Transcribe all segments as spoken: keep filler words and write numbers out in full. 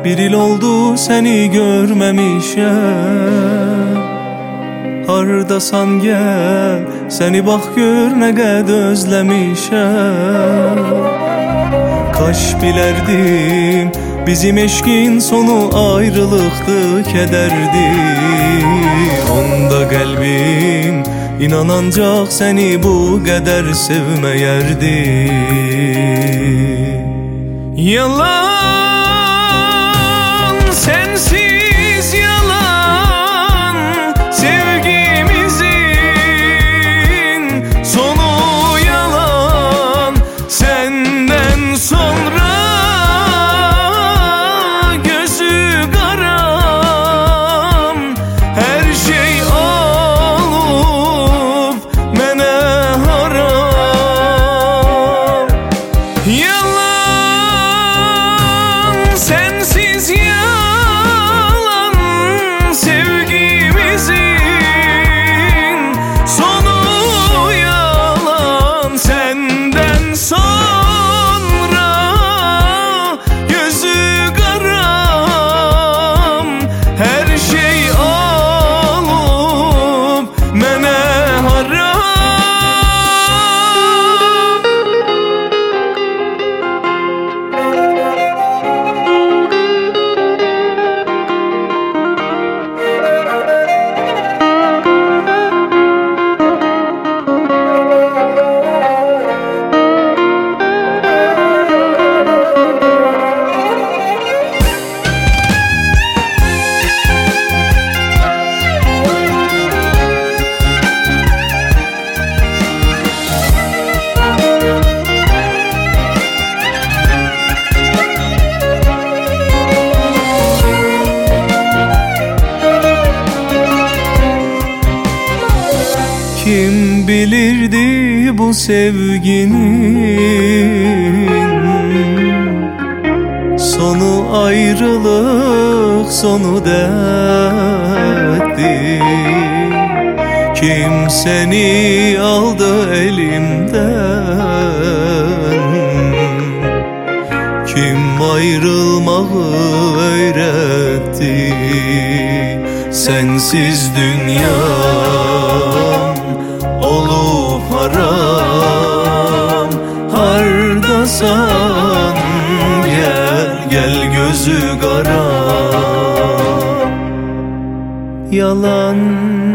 Bir il oldu seni görmemişem. Hardasan gel, seni bak gör ne kadar özlemişem. Kaş bilerdim bizim eşkin sonu ayrılıktı, kederdi. Onda kalbim inanancak seni bu kadar sevmeyerdi. Yalan, sensiz yalan, sevgimizin sonu yalan. Senden sonra gözü karam, her şey olup mene haram. Yalan, sensiz yalan, sevgimizin sonu yalan. Senden sonra gözü karam, her şey olup mene haram. Kim bilirdi bu sevginin sonu ayrılık, sonu dertti. Kim seni aldı elimden, kim ayrılmayı öğretti. Sensiz dünyam olup haram. Hardasan gel, gel gözü karam. Yalan,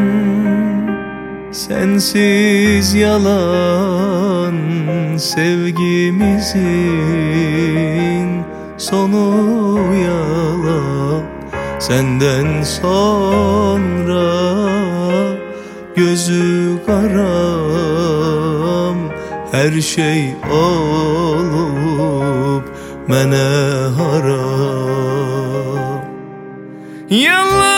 sensiz yalan, sevgimizin sonu yalan. Senden sonra gözü karam, her şey olup mene haram. Yalan.